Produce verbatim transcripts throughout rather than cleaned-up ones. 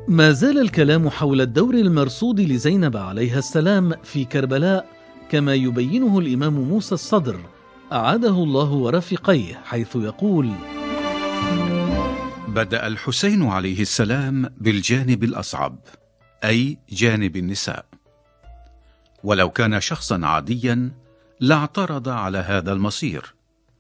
ما زال الكلام حول الدور المرصود لزينب عليها السلام في كربلاء كما يبينه الإمام موسى الصدر أعاده الله ورفقيه، حيث يقول: بدأ الحسين عليه السلام بالجانب الأصعب، أي جانب النساء، ولو كان شخصا عاديا لاعترض على هذا المصير.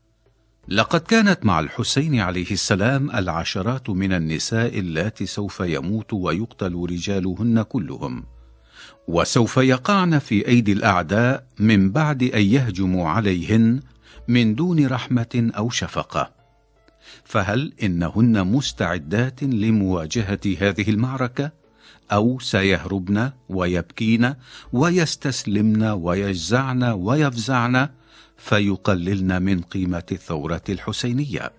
لقد كانت مع الحسين عليه السلام العشرات من النساء اللاتي سوف يموت ويقتل رجالهن كلهم، وسوف يقعن في أيدي الأعداء من بعد أن يهجموا عليهن من دون رحمة أو شفقة. فهل إنهن مستعدات لمواجهة هذه المعركة، أو سيهربن ويبكين ويستسلمن ويجزعن ويفزعن فيقللن من قيمة الثورة الحسينية؟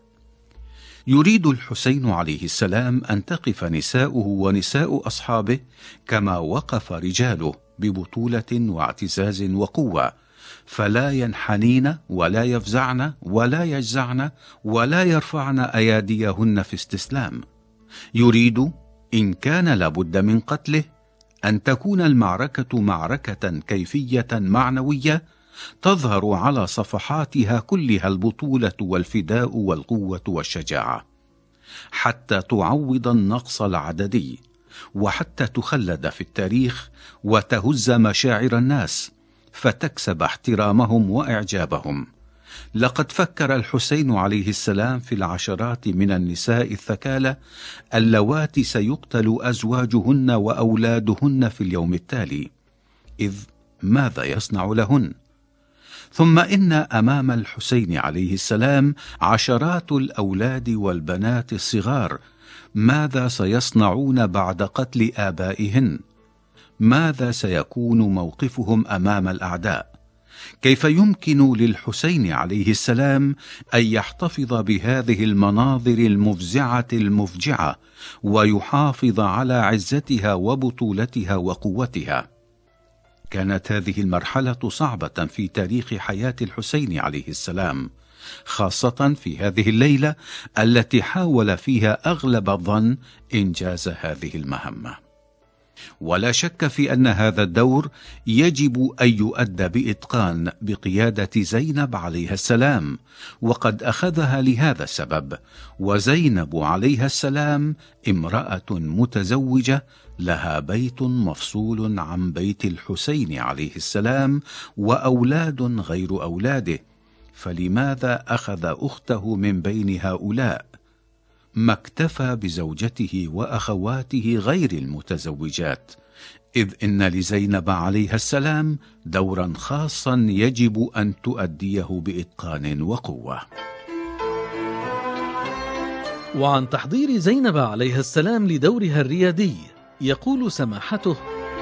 يريد الحسين عليه السلام أن تقف نساؤه ونساء أصحابه كما وقف رجاله، ببطولة واعتزاز وقوة، فلا ينحنين ولا يفزعن ولا يجزعن ولا يرفعن أياديهن في استسلام. يريد إن كان لابد من قتله أن تكون المعركة معركة كيفية معنوية تظهر على صفحاتها كلها البطولة والفداء والقوة والشجاعة، حتى تعوض النقص العددي، وحتى تخلد في التاريخ وتهز مشاعر الناس فتكسب احترامهم وإعجابهم. لقد فكر الحسين عليه السلام في العشرات من النساء الثكالى اللواتي سيقتل أزواجهن وأولادهن في اليوم التالي، إذ ماذا يصنع لهن؟ ثم إن أمام الحسين عليه السلام عشرات الأولاد والبنات الصغار، ماذا سيصنعون بعد قتل آبائهن؟ ماذا سيكون موقفهم أمام الأعداء؟ كيف يمكن للحسين عليه السلام أن يحتفظ بهذه المناظر المفزعة المفجعة ويحافظ على عزتها وبطولتها وقوتها؟ كانت هذه المرحلة صعبة في تاريخ حياة الحسين عليه السلام، خاصة في هذه الليلة التي حاول فيها أغلب الظن إنجاز هذه المهمة. ولا شك في أن هذا الدور يجب أن يؤدى بإتقان بقيادة زينب عليها السلام، وقد أخذها لهذا السبب. وزينب عليها السلام امرأة متزوجة لها بيت مفصول عن بيت الحسين عليه السلام وأولاد غير أولاده، فلماذا أخذ أخته من بين هؤلاء؟ ما اكتفى بزوجته وأخواته غير المتزوجات، إذ إن لزينب عليها السلام دورا خاصا يجب أن تؤديه بإتقان وقوة. وعن تحضير زينب عليها السلام لدورها الريادي يقول سماحته: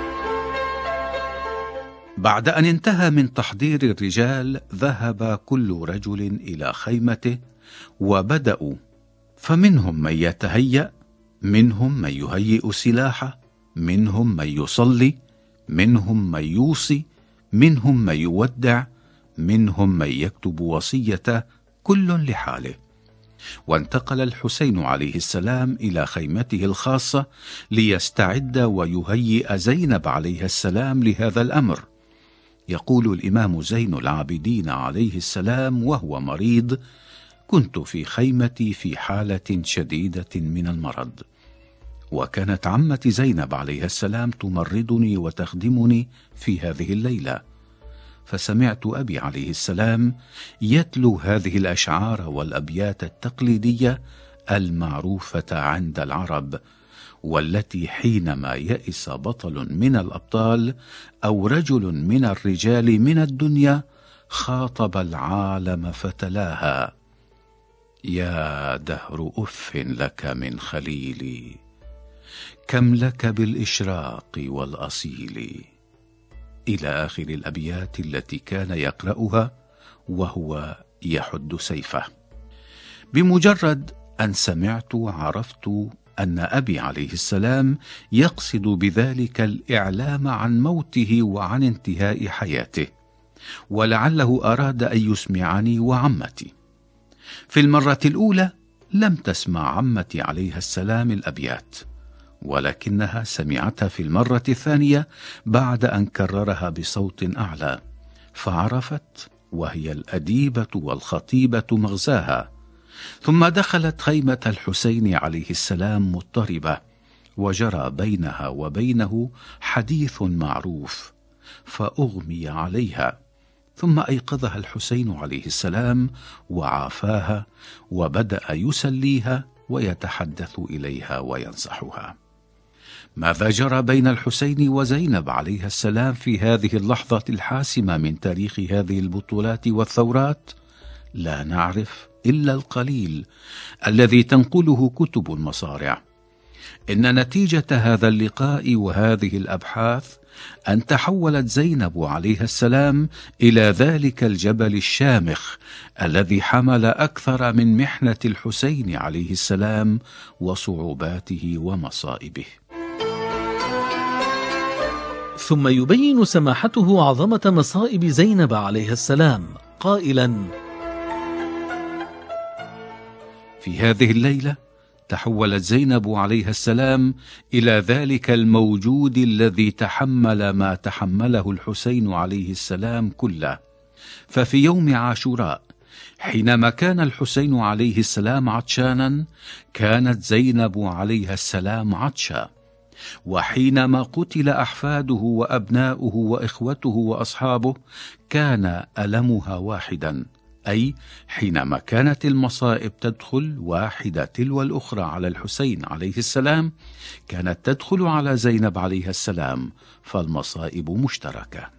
بعد أن انتهى من تحضير الرجال ذهب كل رجل إلى خيمته وبدأوا، فمنهم من يتهيأ، منهم من يهيئ سلاحه، منهم من يصلي، منهم من يوصي، منهم من يودع، منهم من يكتب وصيته، كل لحاله. وانتقل الحسين عليه السلام إلى خيمته الخاصة ليستعد ويهيئ زينب عليها السلام لهذا الأمر. يقول الإمام زين العابدين عليه السلام وهو مريض: كنت في خيمتي في حالة شديدة من المرض، وكانت عمتي زينب عليها السلام تمرضني وتخدمني في هذه الليلة، فسمعت أبي عليه السلام يتلو هذه الأشعار والأبيات التقليدية المعروفة عند العرب، والتي حينما يئس بطل من الأبطال أو رجل من الرجال من الدنيا خاطب العالم فتلاها: يا دهر أف لك من خليلي، كم لك بالإشراق والأصيل، إلى آخر الأبيات التي كان يقرأها وهو يحد سيفه. بمجرد أن سمعت عرفت أن أبي عليه السلام يقصد بذلك الإعلام عن موته وعن انتهاء حياته، ولعله أراد أن يسمعني وعمتي. في المرة الأولى لم تسمع عمتي عليها السلام الأبيات، ولكنها سمعتها في المرة الثانية بعد أن كررها بصوت أعلى، فعرفت وهي الأديبة والخطيبة مغزاها. ثم دخلت خيمة الحسين عليه السلام مضطربة، وجرى بينها وبينه حديث معروف، فأغمي عليها. ثم أيقظها الحسين عليه السلام وعافاها، وبدأ يسليها ويتحدث إليها وينصحها. ماذا جرى بين الحسين وزينب عليه السلام في هذه اللحظة الحاسمة من تاريخ هذه البطولات والثورات؟ لا نعرف إلا القليل الذي تنقله كتب المصارع. إن نتيجة هذا اللقاء وهذه الأبحاث أن تحولت زينب عليها السلام إلى ذلك الجبل الشامخ الذي حمل أكثر من محنة الحسين عليه السلام وصعوباته ومصائبه. ثم يبين سماحته عظمة مصائب زينب عليها السلام قائلا: في هذه الليلة تحولت زينب عليها السلام إلى ذلك الموجود الذي تحمل ما تحمله الحسين عليه السلام كله. ففي يوم عاشوراء حينما كان الحسين عليه السلام عطشانا، كانت زينب عليها السلام عطشا. وحينما قتل أحفاده وأبناؤه وإخوته وأصحابه، كان ألمها واحدا، أي حينما كانت المصائب تدخل واحدة تلو الأخرى على الحسين عليه السلام، كانت تدخل على زينب عليها السلام، فالمصائب مشتركة.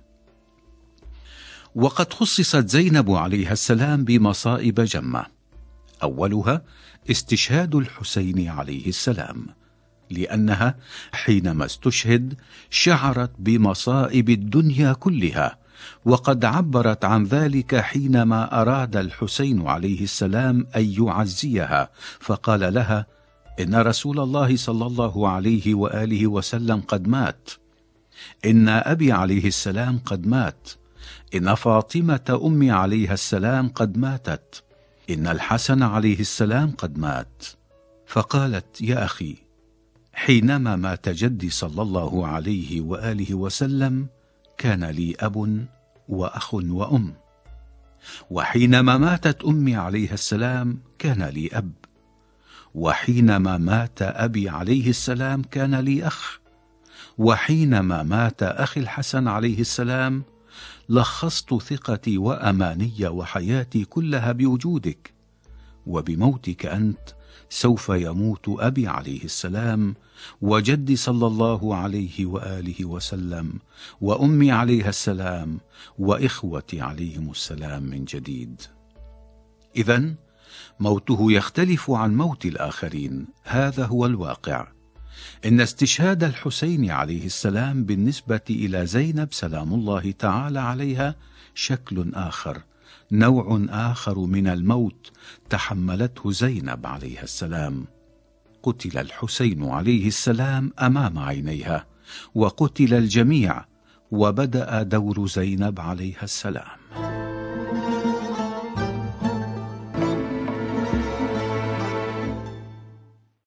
وقد خصصت زينب عليها السلام بمصائب جمة، أولها استشهاد الحسين عليه السلام، لأنها حينما استشهد شعرت بمصائب الدنيا كلها، وقد عبرت عن ذلك حينما أراد الحسين عليه السلام أن يعزيها، فقال لها: إن رسول الله صلى الله عليه وآله وسلم قد مات، إن أبي عليه السلام قد مات، إن فاطمة أمي عليها السلام قد ماتت، إن الحسن عليه السلام قد مات. فقالت: يا أخي، حينما مات جدي صلى الله عليه وآله وسلم كان لي أب وأخ وأم، وحينما ماتت أمي عليها السلام كان لي أب، وحينما مات أبي عليه السلام كان لي أخ، وحينما مات أخي الحسن عليه السلام لخصت ثقتي وأماني وحياتي كلها بوجودك، وبموتك أنت سوف يموت أبي عليه السلام، وجدي صلى الله عليه وآله وسلم، وأمي عليها السلام، وإخوتي عليهم السلام من جديد. إذن موته يختلف عن موت الآخرين، هذا هو الواقع. إن استشهاد الحسين عليه السلام بالنسبة إلى زينب سلام الله تعالى عليها شكل آخر، نوع آخر من الموت تحملته زينب عليها السلام. قتل الحسين عليه السلام أمام عينيها، وقتل الجميع، وبدأ دور زينب عليها السلام.